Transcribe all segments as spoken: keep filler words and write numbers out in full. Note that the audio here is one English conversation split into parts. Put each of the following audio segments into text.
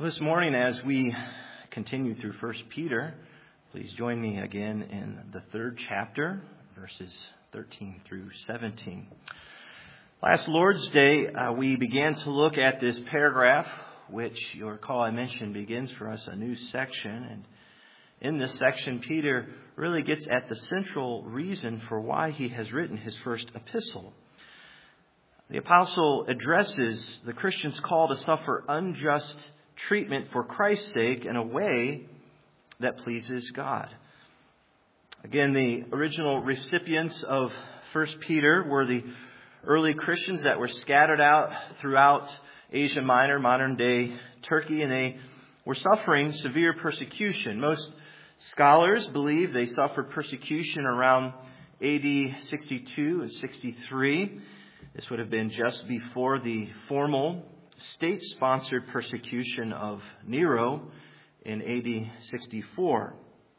This morning, as we continue through First Peter, please join me again in the third chapter, verses thirteen through seventeen. Last Lord's Day, uh, we began to look at this paragraph, which you'll recall I mentioned begins for us a new section. And in this section, Peter really gets at the central reason for why he has written his first epistle. The apostle addresses the Christian's call to suffer unjust treatment for Christ's sake in a way that pleases God. Again, the original recipients of First Peter were the early Christians that were scattered out throughout Asia Minor, modern-day Turkey, and they were suffering severe persecution. Most scholars believe they suffered persecution around A D sixty-two and sixty-three. This would have been just before the formal state-sponsored persecution of Nero in A D sixty-four.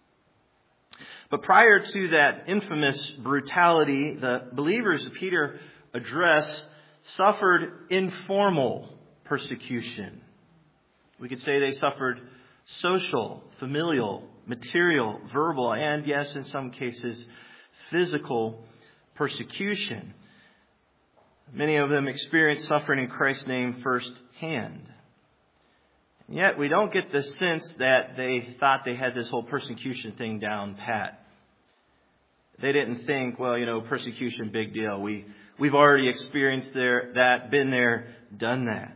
But prior to that infamous brutality, the believers that Peter addressed suffered informal persecution. We could say they suffered social, familial, material, verbal, and yes, in some cases, physical persecution. Many of them experienced suffering in Christ's name firsthand. And yet we don't get the sense that they thought they had this whole persecution thing down pat. They didn't think, well, you know, persecution, big deal. We, we've already experienced there, that, been there, done that.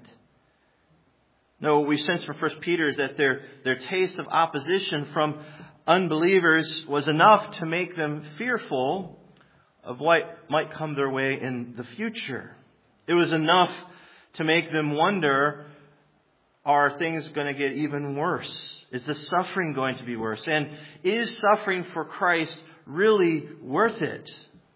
No, what we sense from First Peter is that their, their taste of opposition from unbelievers was enough to make them fearful of what might come their way in the future. It was enough to make them wonder, are things going to get even worse? Is the suffering going to be worse? And is suffering for Christ really worth it?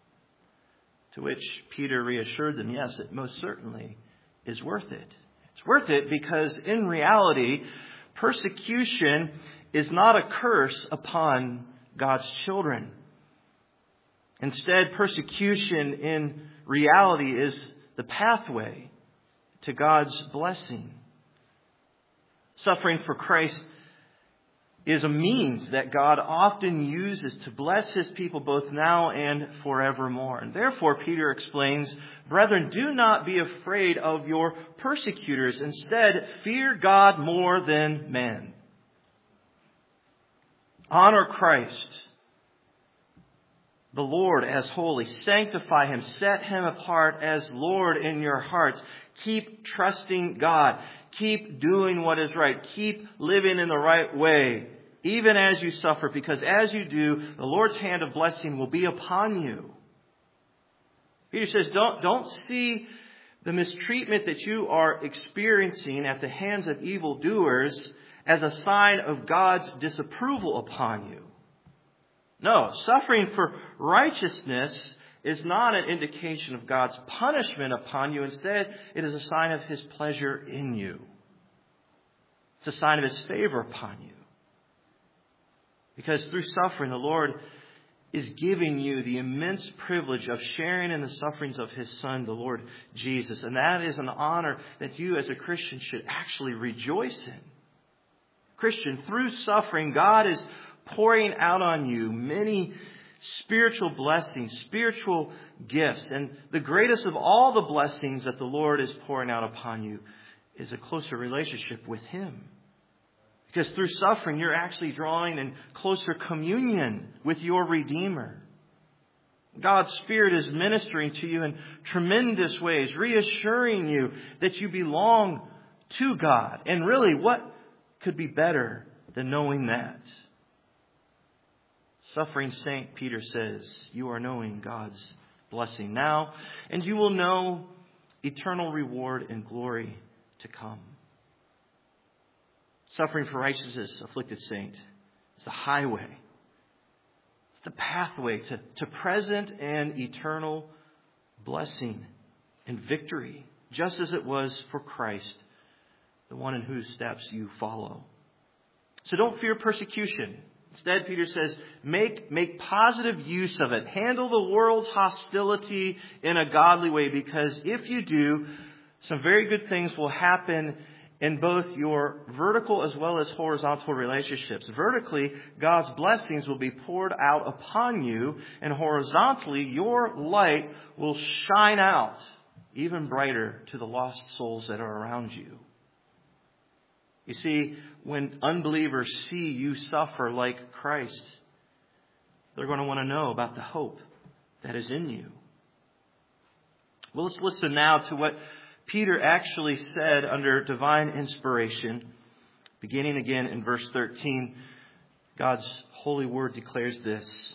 To which Peter reassured them, yes, it most certainly is worth it. It's worth it because in reality, persecution is not a curse upon God's children. Instead, persecution in reality is the pathway to God's blessing. Suffering for Christ is a means that God often uses to bless His people both now and forevermore. And therefore, Peter explains, brethren, do not be afraid of your persecutors. Instead, fear God more than men. Honor Christ, the Lord, as holy. Sanctify Him. Set Him apart as Lord in your hearts. Keep trusting God. Keep doing what is right. Keep living in the right way, even as you suffer, because as you do, the Lord's hand of blessing will be upon you. Peter says, don't, don't see the mistreatment that you are experiencing at the hands of evildoers as a sign of God's disapproval upon you. No, suffering for righteousness is not an indication of God's punishment upon you. Instead, it is a sign of His pleasure in you. It's a sign of His favor upon you. Because through suffering, the Lord is giving you the immense privilege of sharing in the sufferings of His Son, the Lord Jesus. And that is an honor that you as a Christian should actually rejoice in. Christian, through suffering, God is pouring out on you many spiritual blessings, spiritual gifts. And the greatest of all the blessings that the Lord is pouring out upon you is a closer relationship with Him. Because through suffering, you're actually drawing in closer communion with your Redeemer. God's Spirit is ministering to you in tremendous ways, reassuring you that you belong to God. And really, what could be better than knowing that? Suffering saint, Peter says, you are knowing God's blessing now, and you will know eternal reward and glory to come. Suffering for righteousness, afflicted saint, is the highway. It's the pathway to, to present and eternal blessing and victory, just as it was for Christ, the one in whose steps you follow. So don't fear persecution. Instead, Peter says, make, make positive use of it. Handle the world's hostility in a godly way, because if you do, some very good things will happen in both your vertical as well as horizontal relationships. Vertically, God's blessings will be poured out upon you, and horizontally, your light will shine out even brighter to the lost souls that are around you. You see, when unbelievers see you suffer like Christ, they're going to want to know about the hope that is in you. Well, let's listen now to what Peter actually said under divine inspiration. Beginning again in verse thirteen, God's holy word declares this.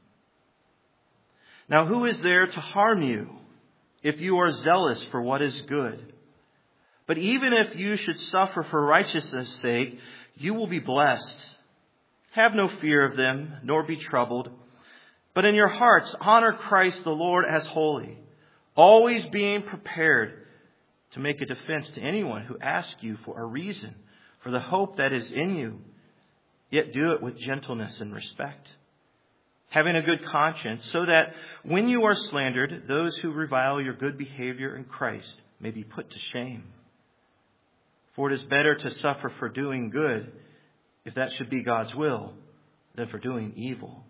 Now who is there to harm you if you are zealous for what is good? But even if you should suffer for righteousness' sake, you will be blessed. Have no fear of them, nor be troubled. But in your hearts, honor Christ the Lord as holy, always being prepared to make a defense to anyone who asks you for a reason for the hope that is in you. Yet do it with gentleness and respect, having a good conscience, so that when you are slandered, those who revile your good behavior in Christ may be put to shame. For it is better to suffer for doing good, if that should be God's will, than for doing evil.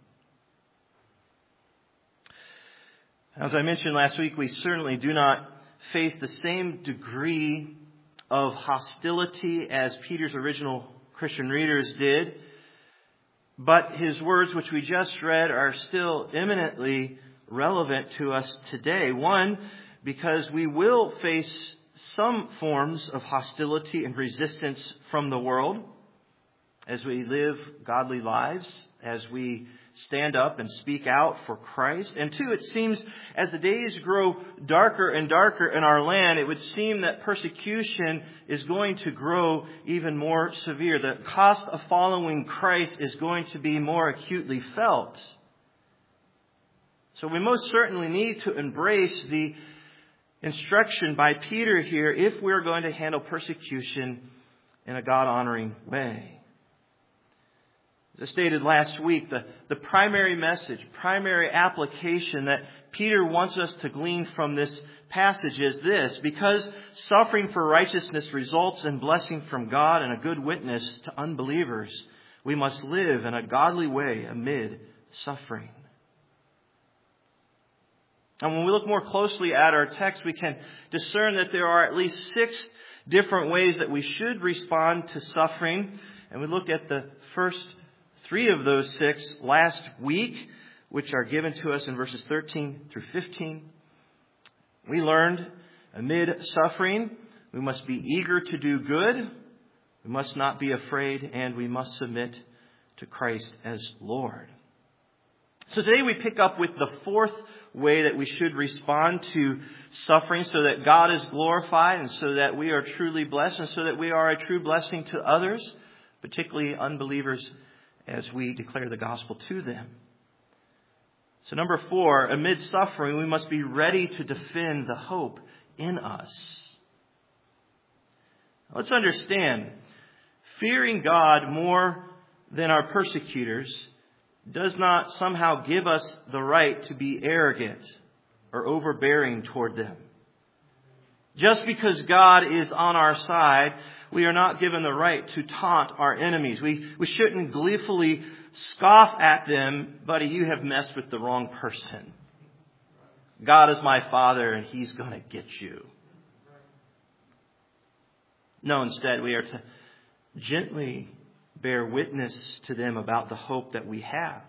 As I mentioned last week, we certainly do not face the same degree of hostility as Peter's original Christian readers did. But his words, which we just read, are still eminently relevant to us today. One, because we will face some forms of hostility and resistance from the world as we live godly lives, as we stand up and speak out for Christ. And two, it seems as the days grow darker and darker in our land, it would seem that persecution is going to grow even more severe. The cost of following Christ is going to be more acutely felt. So we most certainly need to embrace the instruction by Peter here if we're going to handle persecution in a God-honoring way. As I stated last week, the, the primary message, primary application that Peter wants us to glean from this passage is this: because suffering for righteousness results in blessing from God and a good witness to unbelievers, we must live in a godly way amid suffering. And when we look more closely at our text, we can discern that there are at least six different ways that we should respond to suffering. And we looked at the first three of those six last week, which are given to us in verses thirteen through fifteen. We learned amid suffering, we must be eager to do good, we must not be afraid, and we must submit to Christ as Lord. So today we pick up with the fourth way that we should respond to suffering so that God is glorified and so that we are truly blessed and so that we are a true blessing to others, particularly unbelievers, as we declare the gospel to them. So number four, amid suffering, we must be ready to defend the hope in us. Let's understand, fearing God more than our persecutors does not somehow give us the right to be arrogant or overbearing toward them. Just because God is on our side, we are not given the right to taunt our enemies. We, we shouldn't gleefully scoff at them, buddy, you have messed with the wrong person. God is my Father and He's going to get you. No, instead we are to gently bear witness to them about the hope that we have.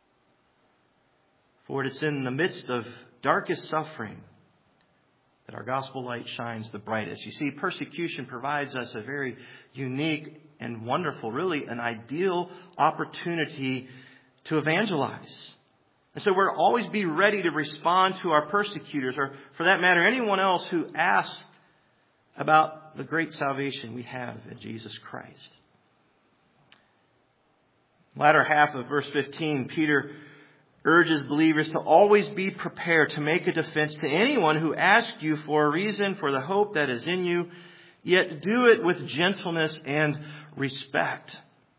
For it's in the midst of darkest suffering that our gospel light shines the brightest. You see, persecution provides us a very unique and wonderful, really an ideal opportunity to evangelize. And so we're always be ready to respond to our persecutors, or for that matter, anyone else who asks about the great salvation we have in Jesus Christ. Latter half of verse fifteen, Peter urges believers to always be prepared to make a defense to anyone who asks you for a reason for the hope that is in you, yet do it with gentleness and respect.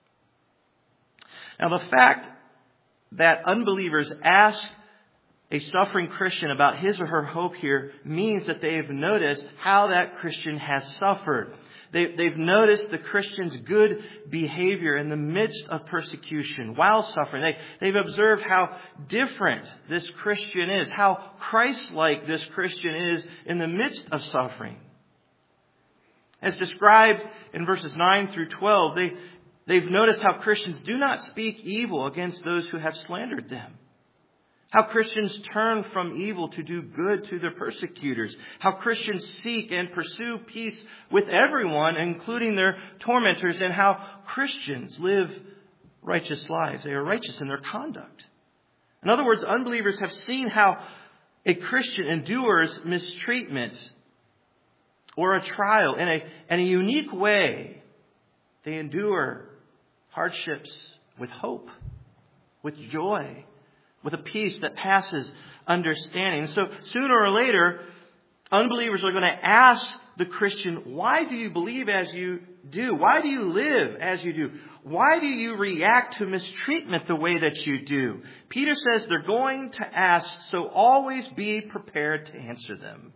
Now, the fact that unbelievers ask a suffering Christian about his or her hope here means that they have noticed how that Christian has suffered. They, they've noticed the Christian's good behavior in the midst of persecution while suffering. They, they've observed how different this Christian is, how Christ-like this Christian is in the midst of suffering. As described in verses nine through twelve, they, they've noticed how Christians do not speak evil against those who have slandered them. How Christians turn from evil to do good to their persecutors. How Christians seek and pursue peace with everyone, including their tormentors. And how Christians live righteous lives. They are righteous in their conduct. In other words, unbelievers have seen how a Christian endures mistreatment or a trial in a, in a unique way. They endure hardships with hope, with joy, with a peace that passes understanding. So sooner or later, unbelievers are going to ask the Christian, why do you believe as you do? Why do you live as you do? Why do you react to mistreatment the way that you do? Peter says they're going to ask, so always be prepared to answer them.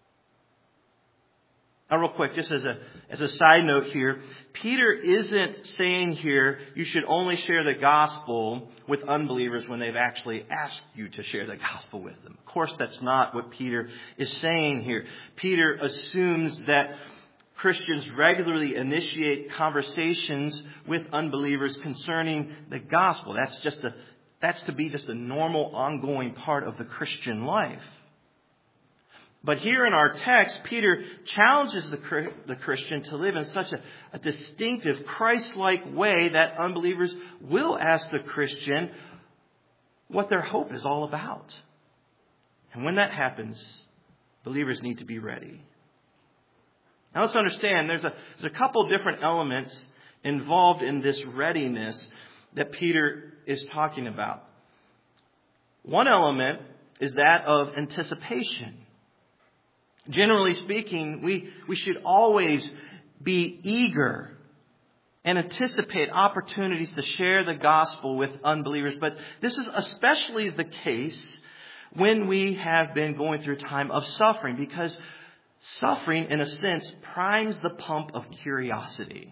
Now, real quick, just as a as a side note here, Peter isn't saying here you should only share the gospel with unbelievers when they've actually asked you to share the gospel with them. Of course, that's not what Peter is saying here. Peter assumes that Christians regularly initiate conversations with unbelievers concerning the gospel. That's just a that's to be just a normal, ongoing part of the Christian life. But here in our text, Peter challenges the, the Christian to live in such a, a distinctive, Christ-like way that unbelievers will ask the Christian what their hope is all about. And when that happens, believers need to be ready. Now let's understand, there's a, there's a couple different elements involved in this readiness that Peter is talking about. One element is that of anticipation. Generally speaking, we, we should always be eager and anticipate opportunities to share the gospel with unbelievers. But this is especially the case when we have been going through a time of suffering, because suffering, in a sense, primes the pump of curiosity.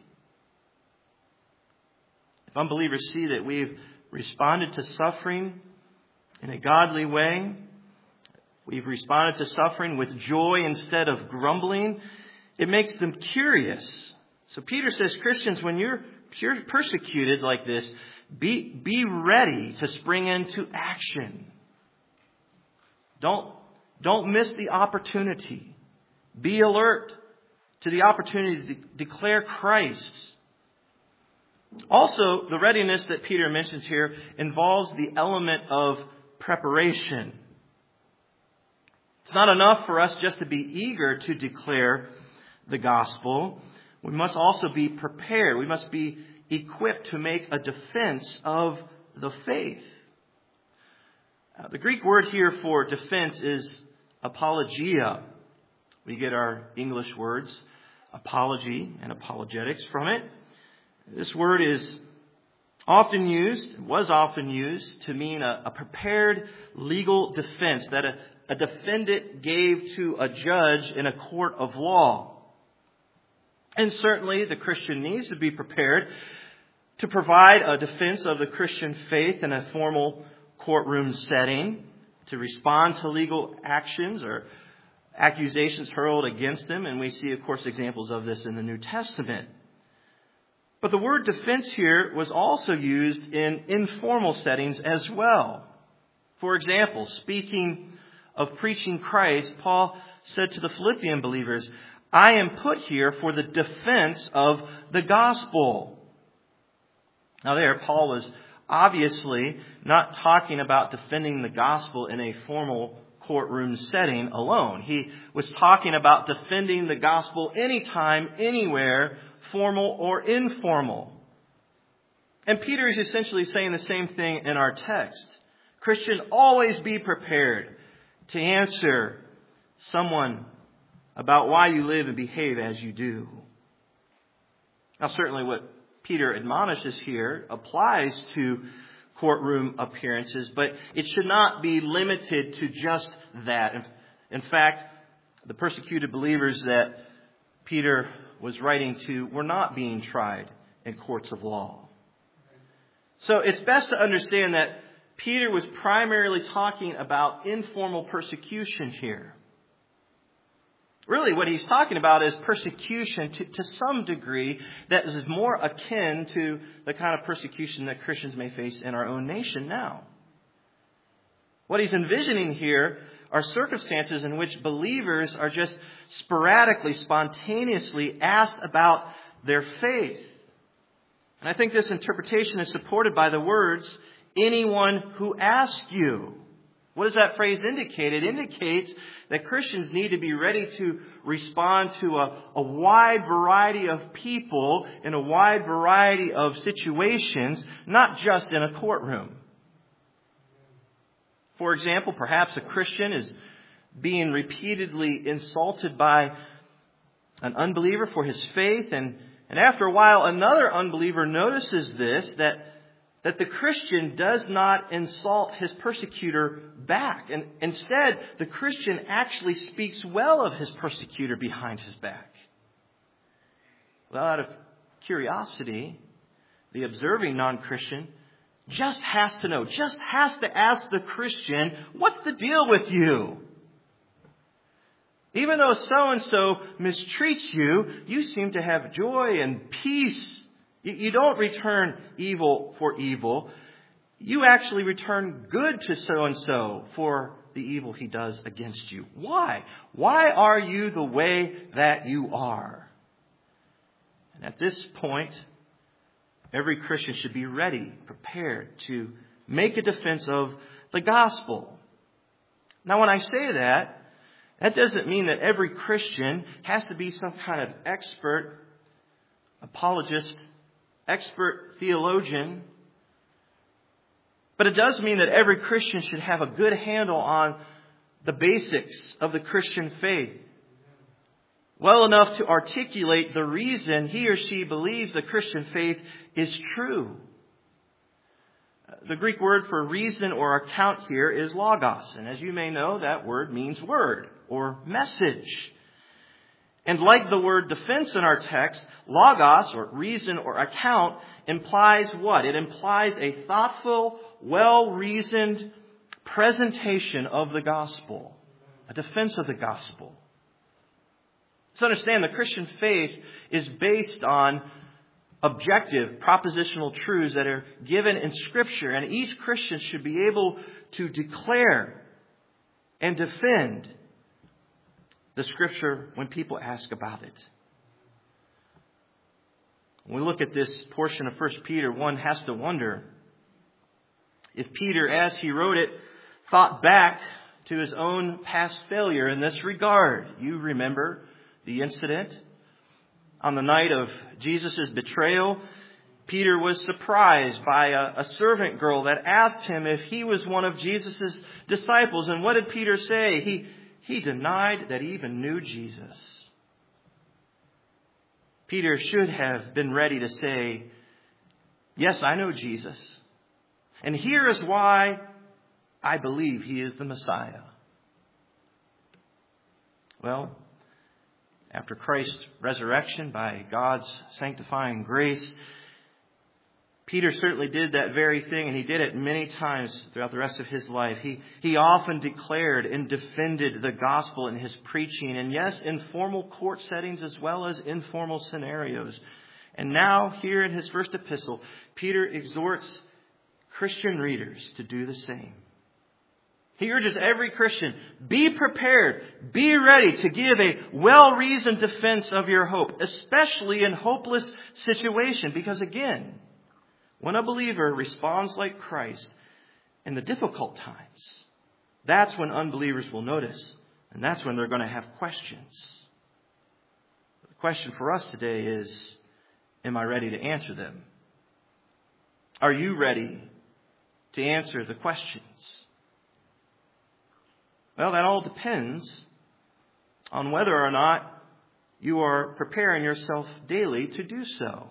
If unbelievers see that we've responded to suffering in a godly way, we've responded to suffering with joy instead of grumbling, it makes them curious. So Peter says, Christians, when you're persecuted like this, be, be ready to spring into action. Don't, don't miss the opportunity. Be alert to the opportunity to declare Christ. Also, the readiness that Peter mentions here involves the element of preparation. It's not enough for us just to be eager to declare the gospel. We must also be prepared. We must be equipped to make a defense of the faith. Uh, the Greek word here for defense is apologia. We get our English words, apology and apologetics, from it. This word is often used, was often used to mean a, a prepared legal defense that a A defendant gave to a judge in a court of law. And certainly the Christian needs to be prepared to provide a defense of the Christian faith in a formal courtroom setting, to respond to legal actions or accusations hurled against them. And we see, of course, examples of this in the New Testament. But the word defense here was also used in informal settings as well. For example, speaking of preaching Christ, Paul said to the Philippian believers, I am put here for the defense of the gospel. Now there, Paul was obviously not talking about defending the gospel in a formal courtroom setting alone. He was talking about defending the gospel anytime, anywhere, formal or informal. And Peter is essentially saying the same thing in our text. Christian, always be prepared to answer someone about why you live and behave as you do. Now, certainly what Peter admonishes here applies to courtroom appearances, but it should not be limited to just that. In fact, the persecuted believers that Peter was writing to were not being tried in courts of law. So it's best to understand that Peter was primarily talking about informal persecution here. Really, what he's talking about is persecution to, to some degree that is more akin to the kind of persecution that Christians may face in our own nation now. What he's envisioning here are circumstances in which believers are just sporadically, spontaneously asked about their faith. And I think this interpretation is supported by the words, anyone who asks you. What does that phrase indicate? It indicates that Christians need to be ready to respond to a, a wide variety of people in a wide variety of situations, not just in a courtroom. For example, perhaps a Christian is being repeatedly insulted by an unbeliever for his faith, and, and after a while another unbeliever notices this, that that the Christian does not insult his persecutor back. And instead, the Christian actually speaks well of his persecutor behind his back. Well, out of curiosity, the observing non-Christian just has to know, just has to ask the Christian, what's the deal with you? Even though so-and-so mistreats you, you seem to have joy and peace. You don't return evil for evil. You actually return good to so-and-so for the evil he does against you. Why? Why are you the way that you are? And at this point, every Christian should be ready, prepared to make a defense of the gospel. Now, when I say that, that doesn't mean that every Christian has to be some kind of expert apologist, expert theologian. But it does mean that every Christian should have a good handle on the basics of the Christian faith, well enough to articulate the reason he or she believes the Christian faith is true. The Greek word for reason or account here is logos. And as you may know, that word means word or message. And like the word defense in our text, logos, or reason or account, implies what? It implies a thoughtful, well-reasoned presentation of the gospel, a defense of the gospel. So understand, the Christian faith is based on objective, propositional truths that are given in Scripture, and each Christian should be able to declare and defend the Scripture when people ask about it. When we look at this portion of First Peter, one has to wonder if Peter, as he wrote it, thought back to his own past failure in this regard. You remember the incident on the night of Jesus' betrayal. Peter was surprised by a, a servant girl that asked him if he was one of Jesus' disciples. And what did Peter say? He He denied that he even knew Jesus. Peter should have been ready to say, yes, I know Jesus. And here is why I believe he is the Messiah. Well, after Christ's resurrection by God's sanctifying grace, Peter certainly did that very thing, and he did it many times throughout the rest of his life. He, he often declared and defended the gospel in his preaching, and yes, in formal court settings as well as informal scenarios. And now, here in his first epistle, Peter exhorts Christian readers to do the same. He urges every Christian, be prepared, be ready to give a well-reasoned defense of your hope, especially in hopeless situation, because again, when a believer responds like Christ in the difficult times, that's when unbelievers will notice, and that's when they're going to have questions. The question for us today is, am I ready to answer them? Are you ready to answer the questions? Well, that all depends on whether or not you are preparing yourself daily to do so.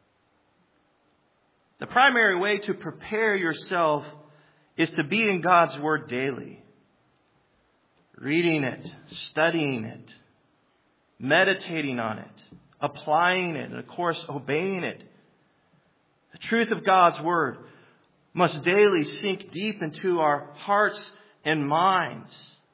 The primary way to prepare yourself is to be in God's Word daily. Reading it, studying it, meditating on it, applying it, and of course, obeying it. The truth of God's Word must daily sink deep into our hearts and minds.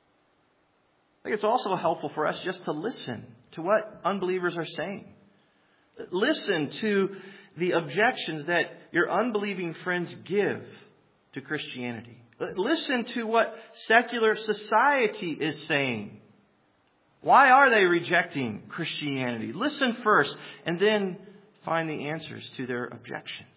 I think it's also helpful for us just to listen to what unbelievers are saying. Listen to the objections that your unbelieving friends give to Christianity. Listen to what secular society is saying. Why are they rejecting Christianity? Listen first and then find the answers to their objections.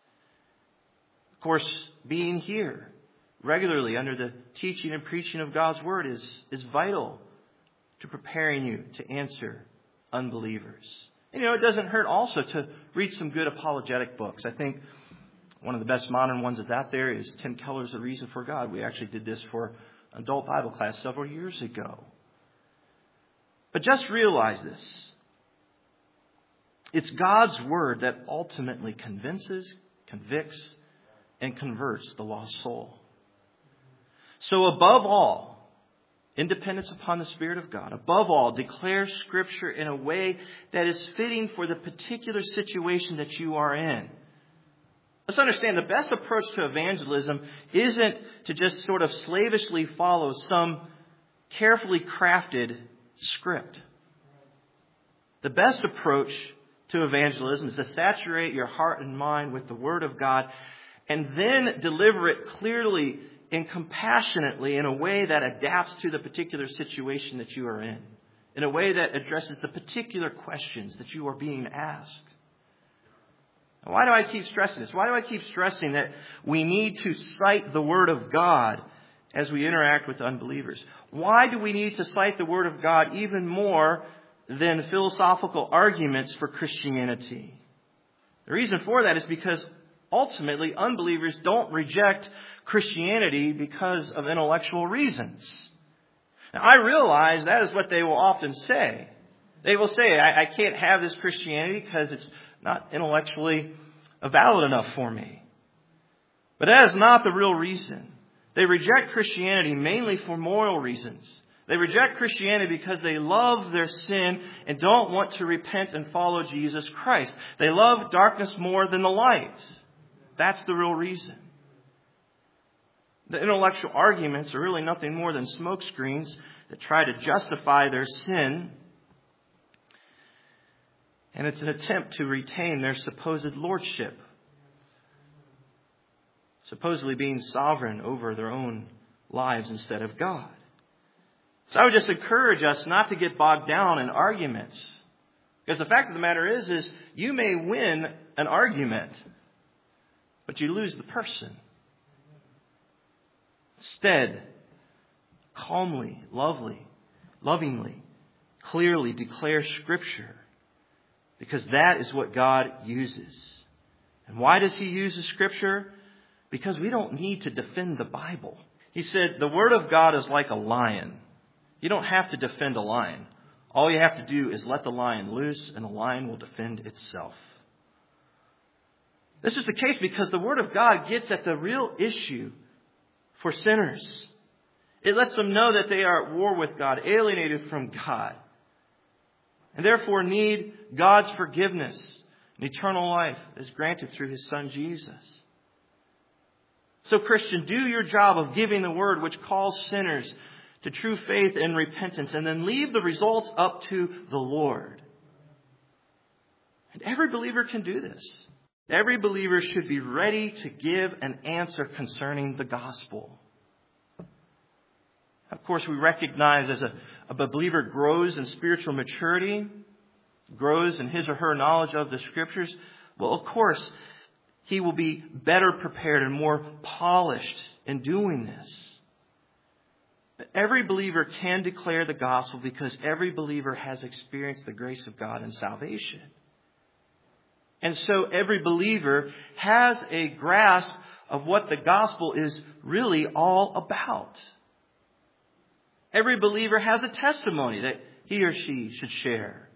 Of course, being here regularly under the teaching and preaching of God's Word is, is vital to preparing you to answer unbelievers. And, you know, it doesn't hurt also to read some good apologetic books. I think one of the best modern ones that's out there is Tim Keller's The Reason for God. We actually did this for an adult Bible class several years ago. But just realize this. It's God's Word that ultimately convinces, convicts, and converts the lost soul. So above all, independence upon the Spirit of God. Above all, declare Scripture in a way that is fitting for the particular situation that you are in. Let's understand the best approach to evangelism isn't to just sort of slavishly follow some carefully crafted script. The best approach to evangelism is to saturate your heart and mind with the Word of God and then deliver it clearly and compassionately in a way that adapts to the particular situation that you are in, in a way that addresses the particular questions that you are being asked. Now, why do I keep stressing this? Why do I keep stressing that we need to cite the Word of God as we interact with unbelievers? Why do we need to cite the Word of God even more than philosophical arguments for Christianity? The reason for that is because ultimately unbelievers don't reject Christianity because of intellectual reasons. Now, I realize that is what they will often say. They will say, I, I can't have this Christianity because it's not intellectually valid enough for me. But that is not the real reason. They reject Christianity mainly for moral reasons. They reject Christianity because they love their sin and don't want to repent and follow Jesus Christ. They love darkness more than the light. That's the real reason. The intellectual arguments are really nothing more than smokescreens that try to justify their sin. And it's an attempt to retain their supposed lordship, supposedly being sovereign over their own lives instead of God. So I would just encourage us not to get bogged down in arguments. Because the fact of the matter is, is you may win an argument, but you lose the person. Instead, calmly, lovely, lovingly, clearly declare Scripture. Because that is what God uses. And why does He use the Scripture? Because we don't need to defend the Bible. He said, the Word of God is like a lion. You don't have to defend a lion. All you have to do is let the lion loose and the lion will defend itself. This is the case because the Word of God gets at the real issue for sinners. It lets them know that they are at war with God, alienated from God, and therefore need God's forgiveness and eternal life as granted through His Son Jesus. So Christian, do your job of giving the Word which calls sinners to true faith and repentance, and then leave the results up to the Lord. And every believer can do this. Every believer should be ready to give an answer concerning the gospel. Of course, we recognize as a, a believer grows in spiritual maturity, grows in his or her knowledge of the Scriptures, well, of course, he will be better prepared and more polished in doing this. But every believer can declare the gospel because every believer has experienced the grace of God in salvation. And so every believer has a grasp of what the gospel is really all about. Every believer has a testimony that he or she should share.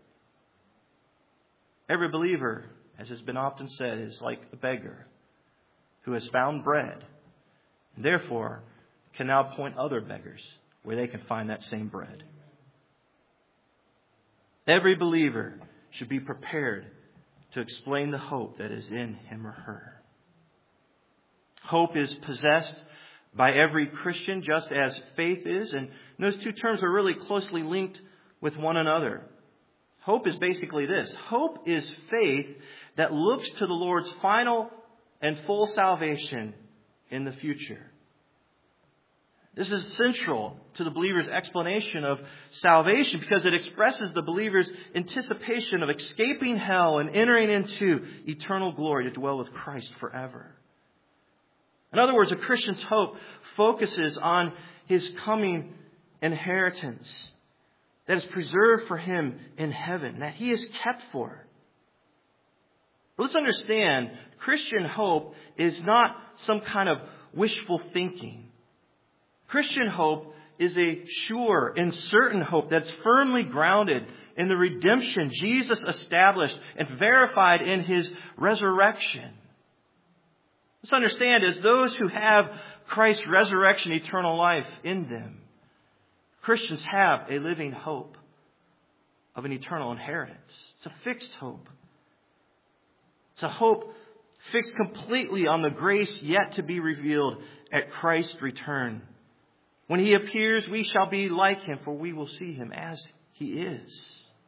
Every believer, as has been often said, is like a beggar who has found bread and therefore can now point other beggars where they can find that same bread. Every believer should be prepared to explain the hope that is in him or her. Hope is possessed by every Christian just as faith is. And those two terms are really closely linked with one another. Hope is basically this. Hope is faith that looks to the Lord's final and full salvation in the future. This is central to the believer's explanation of salvation because it expresses the believer's anticipation of escaping hell and entering into eternal glory to dwell with Christ forever. In other words, a Christian's hope focuses on his coming inheritance that is preserved for him in heaven, that he is kept for. But let's understand, Christian hope is not some kind of wishful thinking. Christian hope is a sure and certain hope that's firmly grounded in the redemption Jesus established and verified in his resurrection. Let's understand, as those who have Christ's resurrection eternal life in them, Christians have a living hope of an eternal inheritance. It's a fixed hope. It's a hope fixed completely on the grace yet to be revealed at Christ's return. When he appears, we shall be like him, for we will see him as he is.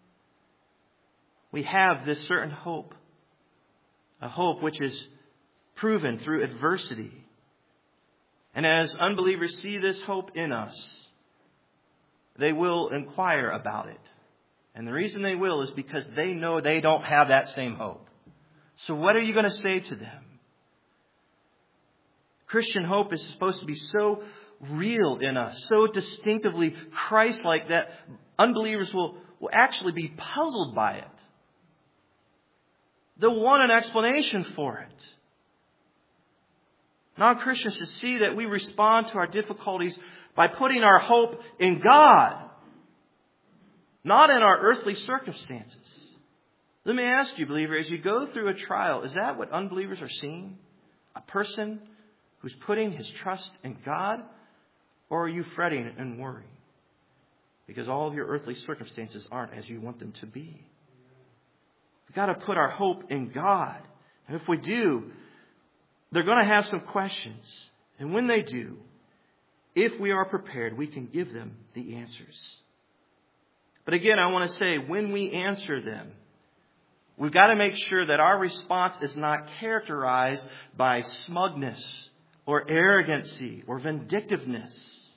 We have this certain hope, a hope which is proven through adversity. And as unbelievers see this hope in us, they will inquire about it. And the reason they will is because they know they don't have that same hope. So what are you going to say to them? Christian hope is supposed to be so real in us, so distinctively Christ-like that unbelievers will, will actually be puzzled by it. They'll want an explanation for it. Non-Christians should see that we respond to our difficulties by putting our hope in God, not in our earthly circumstances. Let me ask you, believer, as you go through a trial, is that what unbelievers are seeing? A person who's putting his trust in God? Or are you fretting and worrying because all of your earthly circumstances aren't as you want them to be? We've got to put our hope in God. And if we do, they're going to have some questions. And when they do, if we are prepared, we can give them the answers. But again, I want to say, when we answer them, we've got to make sure that our response is not characterized by smugness or arrogancy or vindictiveness.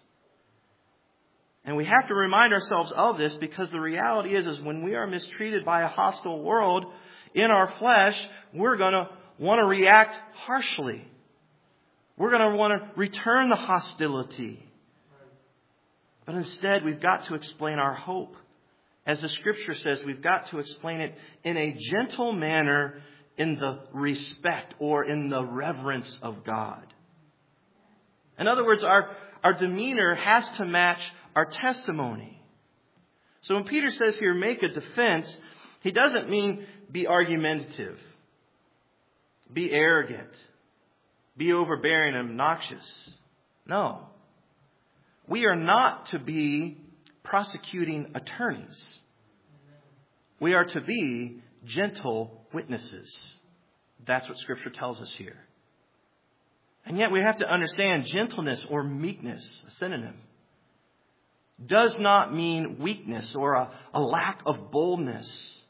And we have to remind ourselves of this because the reality is, is when we are mistreated by a hostile world in our flesh, we're going to want to react harshly. We're going to want to return the hostility. But instead, we've got to explain our hope. As the Scripture says, we've got to explain it in a gentle manner, in the respect or in the reverence of God. In other words, our, our demeanor has to match our testimony. So when Peter says here, make a defense, he doesn't mean be argumentative, be arrogant, be overbearing and obnoxious. No. We are not to be prosecuting attorneys. We are to be gentle witnesses. That's what Scripture tells us here. And yet we have to understand gentleness or meekness, a synonym, does not mean weakness or a, a lack of boldness.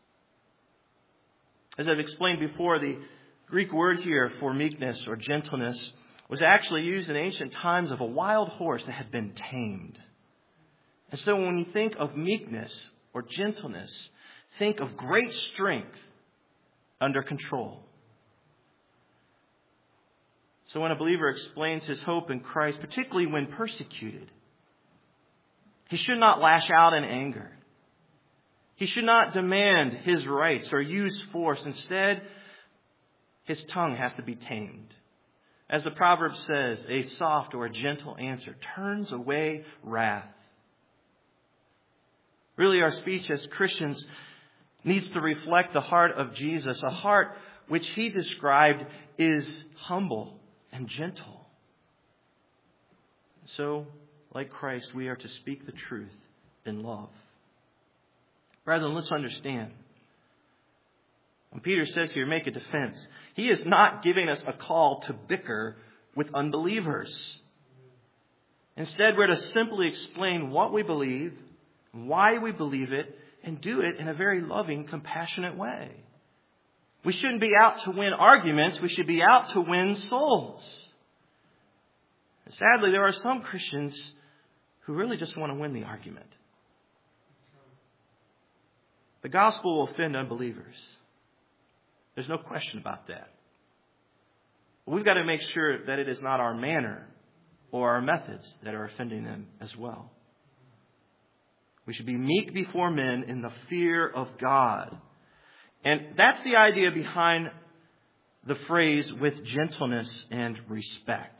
As I've explained before, the Greek word here for meekness or gentleness was actually used in ancient times of a wild horse that had been tamed. And so when you think of meekness or gentleness, think of great strength under control. So when a believer explains his hope in Christ, particularly when persecuted, he should not lash out in anger. He should not demand his rights or use force. Instead, his tongue has to be tamed. As the proverb says, a soft or a gentle answer turns away wrath. Really, our speech as Christians needs to reflect the heart of Jesus, a heart which he described is humble and gentle. So, like Christ, we are to speak the truth in love. Brethren, let's understand. When Peter says here, make a defense, he is not giving us a call to bicker with unbelievers. Instead, we're to simply explain what we believe, why we believe it, and do it in a very loving, compassionate way. We shouldn't be out to win arguments. We should be out to win souls. Sadly, there are some Christians who really just want to win the argument. The gospel will offend unbelievers. There's no question about that. We've got to make sure that it is not our manner or our methods that are offending them as well. We should be meek before men in the fear of God. And that's the idea behind the phrase with gentleness and respect.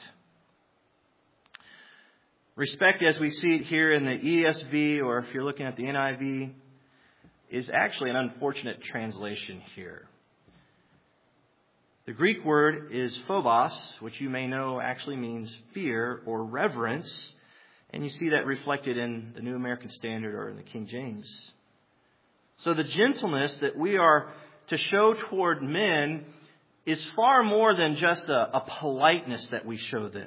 Respect, as we see it here in the E S V, or if you're looking at the N I V, is actually an unfortunate translation here. The Greek word is phobos, which you may know actually means fear or reverence. And you see that reflected in the New American Standard or in the King James. So the gentleness that we are to show toward men is far more than just a, a politeness that we show them.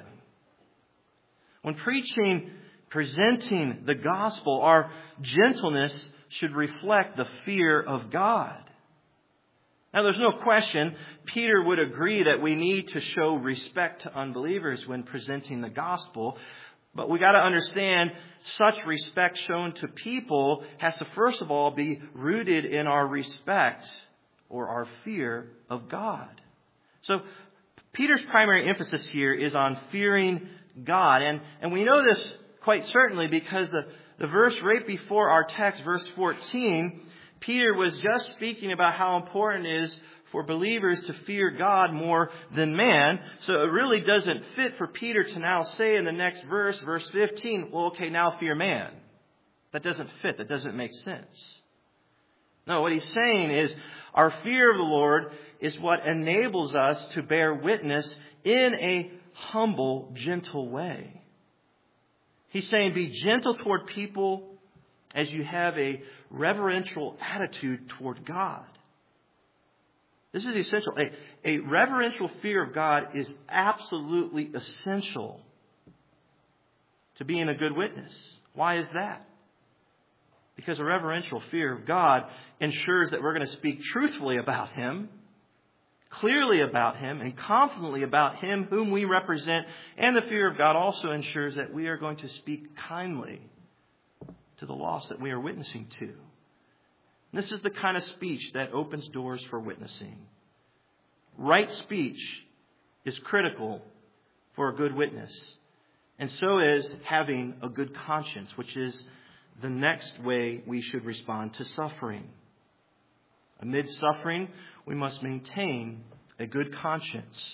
When preaching, presenting the gospel, our gentleness should reflect the fear of God. Now, there's no question, Peter would agree that we need to show respect to unbelievers when presenting the gospel. But we got to understand such respect shown to people has to first of all be rooted in our respect or our fear of God. So Peter's primary emphasis here is on fearing God. And, and we know this quite certainly because the, the verse right before our text, verse fourteen, Peter was just speaking about how important it is for believers to fear God more than man. So it really doesn't fit for Peter to now say in the next verse, verse fifteen, well, okay, now fear man. That doesn't fit. That doesn't make sense. No, what he's saying is our fear of the Lord is what enables us to bear witness in a humble, gentle way. He's saying be gentle toward people as you have a reverential attitude toward God. This is essential. A, a reverential fear of God is absolutely essential to being a good witness. Why is that? Because a reverential fear of God ensures that we're going to speak truthfully about Him, clearly about Him, and confidently about Him whom we represent. And the fear of God also ensures that we are going to speak kindly to the lost that we are witnessing to. This is the kind of speech that opens doors for witnessing. Right speech is critical for a good witness. And so is having a good conscience, which is the next way we should respond to suffering. Amid suffering, we must maintain a good conscience.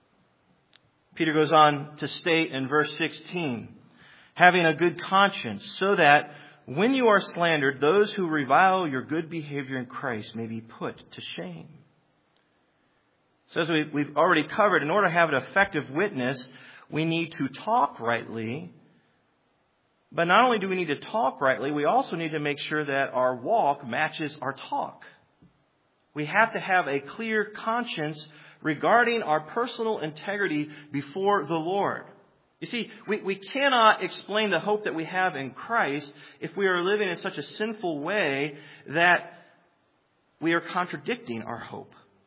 Peter goes on to state in verse sixteen, having a good conscience, so that when you are slandered, those who revile your good behavior in Christ may be put to shame. So as we, we've already covered, in order to have an effective witness, we need to talk rightly. But not only do we need to talk rightly, we also need to make sure that our walk matches our talk. We have to have a clear conscience regarding our personal integrity before the Lord. You see, we, we cannot explain the hope that we have in Christ if we are living in such a sinful way that we are contradicting our hope.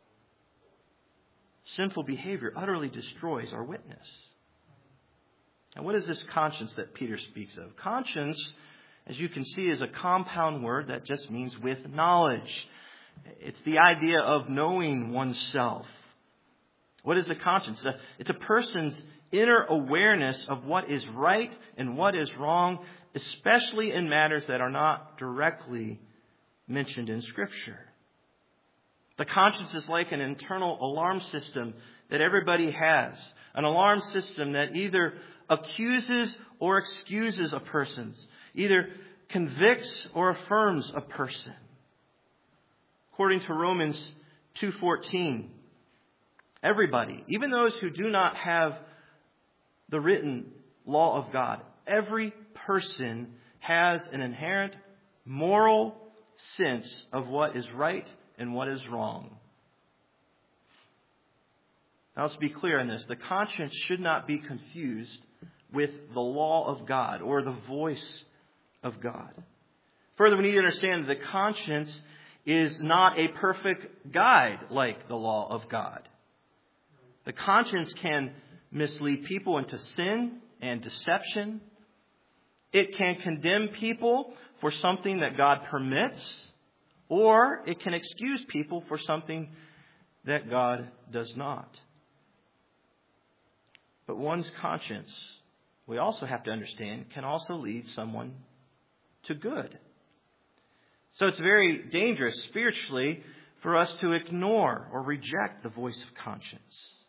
Sinful behavior utterly destroys our witness. And what is this conscience that Peter speaks of? Conscience, as you can see, is a compound word that just means with knowledge. It's the idea of knowing oneself. What is a conscience? It's a person's inner awareness of what is right and what is wrong, especially in matters that are not directly mentioned in Scripture. The conscience is like an internal alarm system that everybody has. An alarm system that either accuses or excuses a person, either convicts or affirms a person. According to Romans two fourteen, everybody, even those who do not have the written law of God, every person has an inherent moral sense of what is right and what is wrong. Now let's be clear on this. The conscience should not be confused with the law of God or the voice of God. Further, we need to understand that the conscience is not a perfect guide like the law of God. The conscience can mislead people into sin and deception. It can condemn people for something that God permits, or it can excuse people for something that God does not. But one's conscience, we also have to understand, can also lead someone to good. So it's very dangerous spiritually for us to ignore or reject the voice of conscience.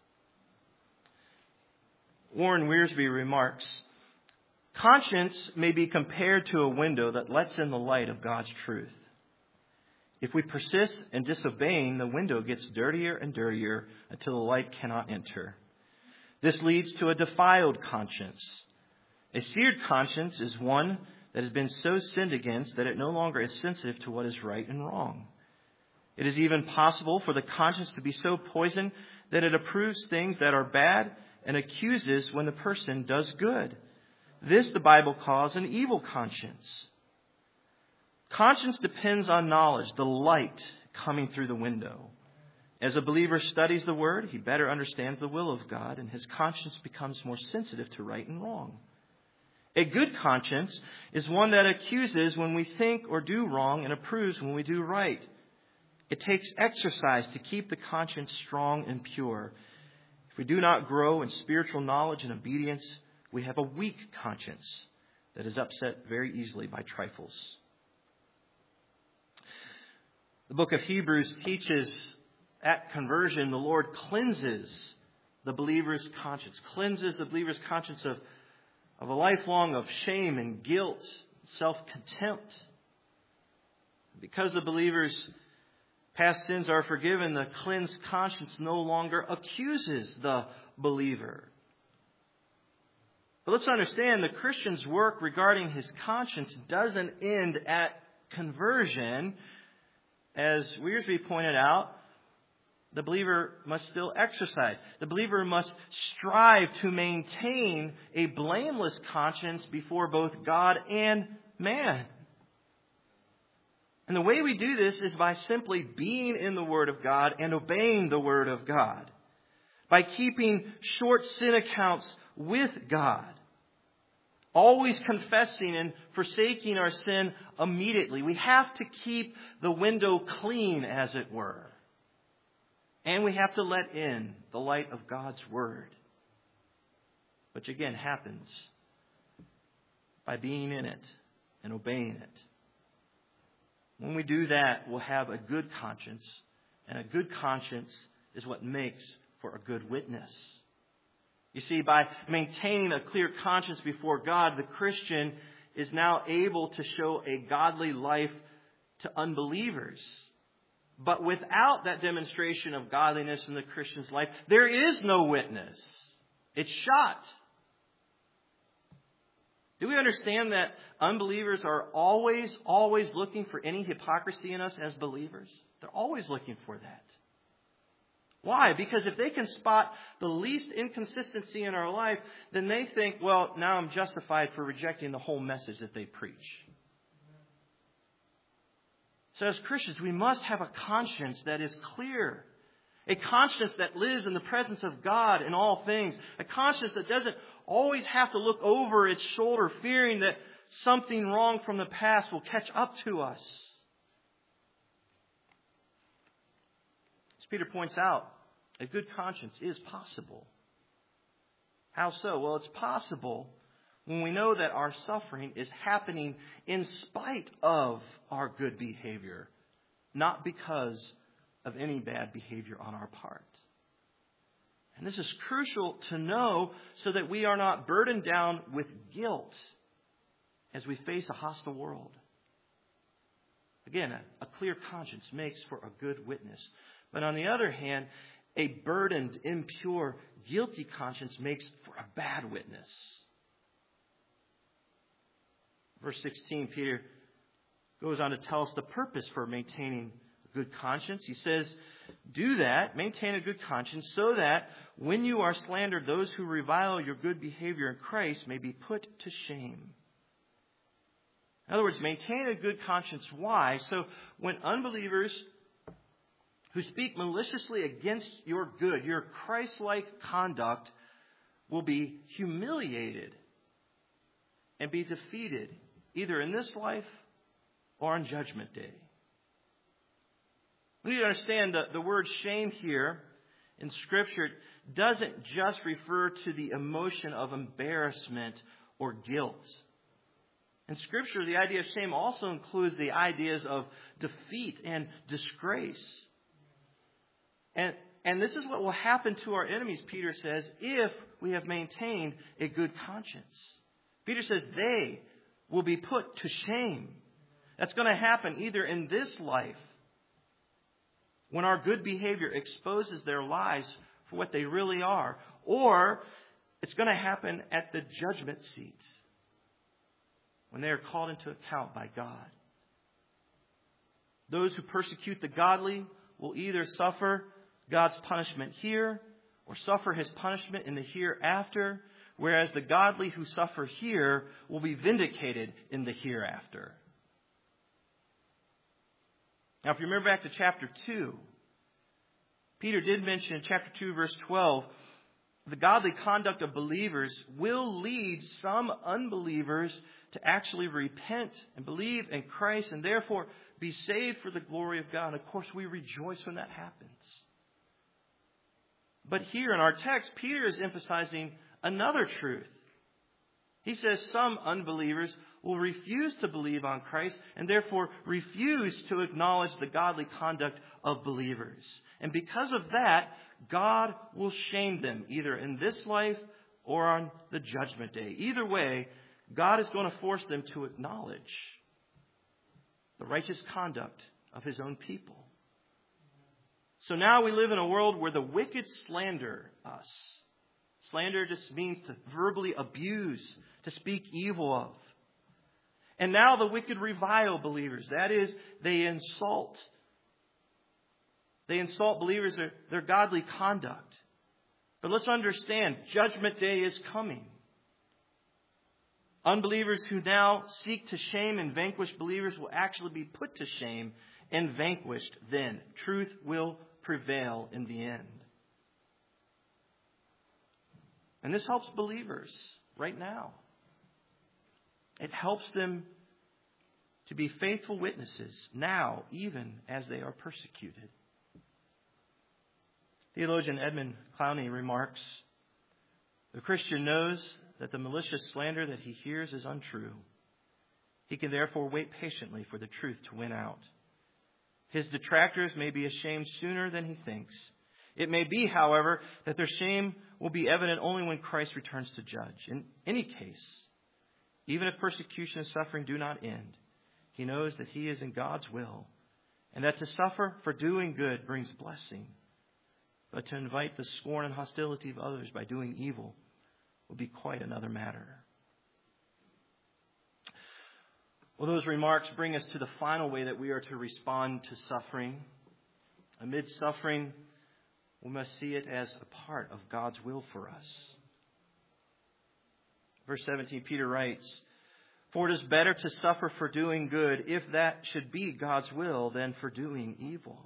Warren Wiersbe remarks, conscience may be compared to a window that lets in the light of God's truth. If we persist in disobeying, the window gets dirtier and dirtier until the light cannot enter. This leads to a defiled conscience. A seared conscience is one that has been so sinned against that it no longer is sensitive to what is right and wrong. It is even possible for the conscience to be so poisoned that it approves things that are bad and accuses when the person does good. This the Bible calls an evil conscience. Conscience depends on knowledge, the light coming through the window. As a believer studies the Word, he better understands the will of God, and his conscience becomes more sensitive to right and wrong. A good conscience is one that accuses when we think or do wrong and approves when we do right. It takes exercise to keep the conscience strong and pure. If we do not grow in spiritual knowledge and obedience, we have a weak conscience that is upset very easily by trifles. The book of Hebrews teaches at conversion, the Lord cleanses the believer's conscience, cleanses the believer's conscience of, of a lifelong of shame and guilt, self-contempt. Because the believer's past sins are forgiven, the cleansed conscience no longer accuses the believer. But let's understand the Christian's work regarding his conscience doesn't end at conversion. As Wiersbe pointed out, the believer must still exercise. The believer must strive to maintain a blameless conscience before both God and man. And the way we do this is by simply being in the Word of God and obeying the Word of God. By keeping short sin accounts with God. Always confessing and forsaking our sin immediately. We have to keep the window clean, as it were. And we have to let in the light of God's Word. Which again happens by being in it and obeying it. When we do that, we'll have a good conscience. And a good conscience is what makes for a good witness. You see, by maintaining a clear conscience before God, the Christian is now able to show a godly life to unbelievers. But without that demonstration of godliness in the Christian's life, there is no witness. It's shot. Do we understand that unbelievers are always, always looking for any hypocrisy in us as believers? They're always looking for that. Why? Because if they can spot the least inconsistency in our life, then they think, well, now I'm justified for rejecting the whole message that they preach. So as Christians, we must have a conscience that is clear. A conscience that lives in the presence of God in all things. A conscience that doesn't always have to look over its shoulder, fearing that something wrong from the past will catch up to us. As Peter points out, a good conscience is possible. How so? Well, it's possible when we know that our suffering is happening in spite of our good behavior, not because of any bad behavior on our part. And this is crucial to know so that we are not burdened down with guilt as we face a hostile world. Again, a, a clear conscience makes for a good witness. But on the other hand, a burdened, impure, guilty conscience makes for a bad witness. Verse sixteen, Peter goes on to tell us the purpose for maintaining a good conscience. He says, Do that, maintain a good conscience, so that when you are slandered, those who revile your good behavior in Christ may be put to shame. In other words, maintain a good conscience. Why? So when unbelievers who speak maliciously against your good, your Christ-like conduct, will be humiliated and be defeated either in this life or on Judgment Day. We need to understand that the word shame here in Scripture doesn't just refer to the emotion of embarrassment or guilt. In Scripture, the idea of shame also includes the ideas of defeat and disgrace. And, and this is what will happen to our enemies, Peter says, if we have maintained a good conscience. Peter says they will be put to shame. That's going to happen either in this life, when our good behavior exposes their lives for what they really are, or it's going to happen at the judgment seat, when they are called into account by God. Those who persecute the godly will either suffer God's punishment here or suffer His punishment in the hereafter, whereas the godly who suffer here will be vindicated in the hereafter. Now, if you remember back to chapter two, Peter did mention in chapter two, verse twelve, the godly conduct of believers will lead some unbelievers to actually repent and believe in Christ and therefore be saved for the glory of God. And of course, we rejoice when that happens. But here in our text, Peter is emphasizing another truth. He says some unbelievers will refuse to believe on Christ and therefore refuse to acknowledge the godly conduct of believers. And because of that, God will shame them either in this life or on the judgment day. Either way, God is going to force them to acknowledge the righteous conduct of His own people. So now we live in a world where the wicked slander us. Slander just means to verbally abuse, to speak evil of. And now the wicked revile believers. That is, they insult. They insult believers, their, their godly conduct. But let's understand, Judgment Day is coming. Unbelievers who now seek to shame and vanquish believers will actually be put to shame and vanquished then. Truth will prevail in the end. And this helps believers right now. It helps them to be faithful witnesses now, even as they are persecuted. Theologian Edmund Clowney remarks, the Christian knows that the malicious slander that he hears is untrue. He can therefore wait patiently for the truth to win out. His detractors may be ashamed sooner than he thinks. It may be, however, that their shame will be evident only when Christ returns to judge. In any case, even if persecution and suffering do not end, he knows that he is in God's will, and that to suffer for doing good brings blessing. But to invite the scorn and hostility of others by doing evil will be quite another matter. Well, those remarks bring us to the final way that we are to respond to suffering. Amid suffering, we must see it as a part of God's will for us. Verse seventeen, Peter writes, "For it is better to suffer for doing good, if that should be God's will, than for doing evil."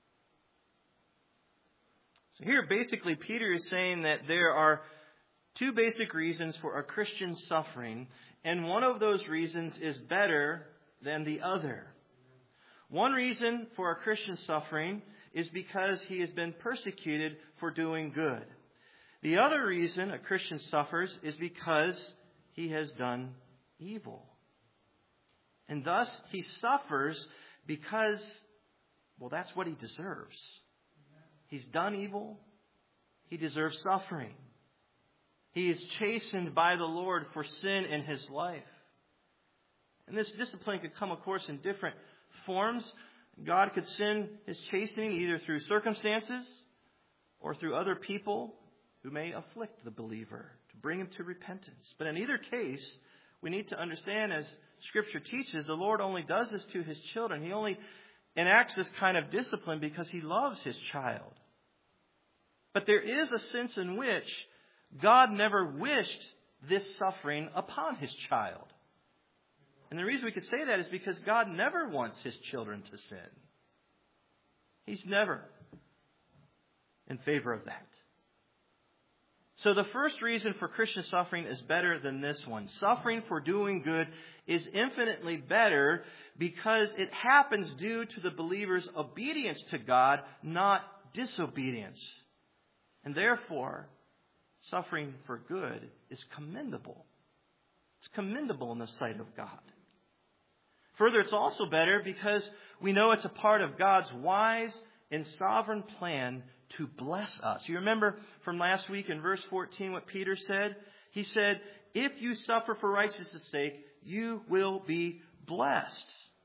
So here, basically, Peter is saying that there are two basic reasons for a Christian suffering, and one of those reasons is better than the other. One reason for a Christian suffering is because he has been persecuted for doing good. The other reason a Christian suffers is because he has done evil. And thus, he suffers because, well, that's what he deserves. He's done evil. He deserves suffering. He is chastened by the Lord for sin in his life. And this discipline could come, of course, in different forms. God could send his chastening either through circumstances or through other people who may afflict the believer to bring him to repentance. But in either case, we need to understand, as Scripture teaches, the Lord only does this to his children. He only enacts this kind of discipline because he loves his child. But there is a sense in which God never wished this suffering upon his child. And the reason we could say that is because God never wants his children to sin. He's never in favor of that. So the first reason for Christian suffering is better than this one. Suffering for doing good is infinitely better because it happens due to the believer's obedience to God, not disobedience. And therefore, suffering for good is commendable. It's commendable in the sight of God. Further, it's also better because we know it's a part of God's wise and sovereign plan to bless us. You remember from last week in verse fourteen what Peter said? He said, if you suffer for righteousness' sake, you will be blessed.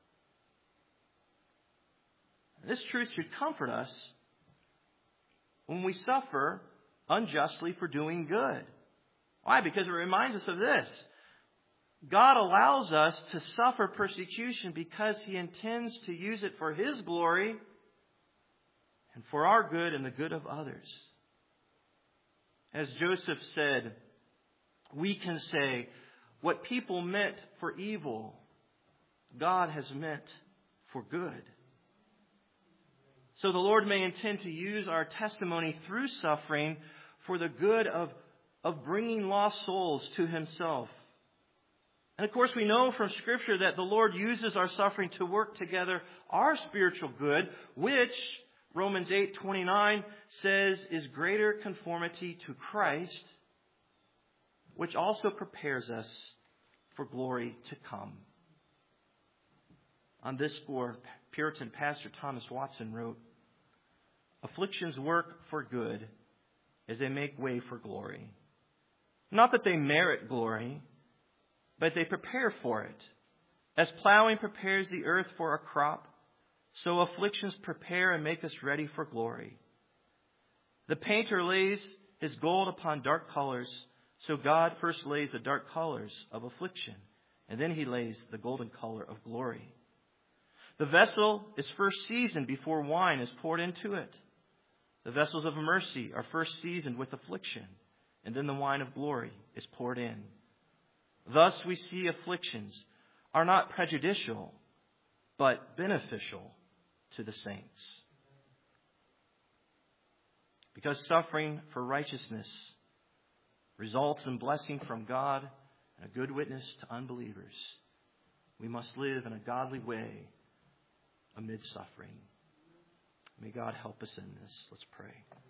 This truth should comfort us when we suffer unjustly for doing good. Why? Because it reminds us of this. God allows us to suffer persecution because he intends to use it for his glory and for our good and the good of others. As Joseph said, we can say, what people meant for evil, God has meant for good. So the Lord may intend to use our testimony through suffering for the good of, of bringing lost souls to himself. And of course, we know from Scripture that the Lord uses our suffering to work together our spiritual good, which Romans eight twenty-nine says is greater conformity to Christ, which also prepares us for glory to come. On this score, Puritan pastor Thomas Watson wrote, afflictions work for good as they make way for glory. Not that they merit glory, but they prepare for it. As plowing prepares the earth for a crop, so afflictions prepare and make us ready for glory. The painter lays his gold upon dark colors, so God first lays the dark colors of affliction, and then he lays the golden color of glory. The vessel is first seasoned before wine is poured into it. The vessels of mercy are first seasoned with affliction, and then the wine of glory is poured in. Thus we see afflictions are not prejudicial, but beneficial to the saints. Because suffering for righteousness results in blessing from God and a good witness to unbelievers, we must live in a godly way amid suffering. May God help us in this. Let's pray.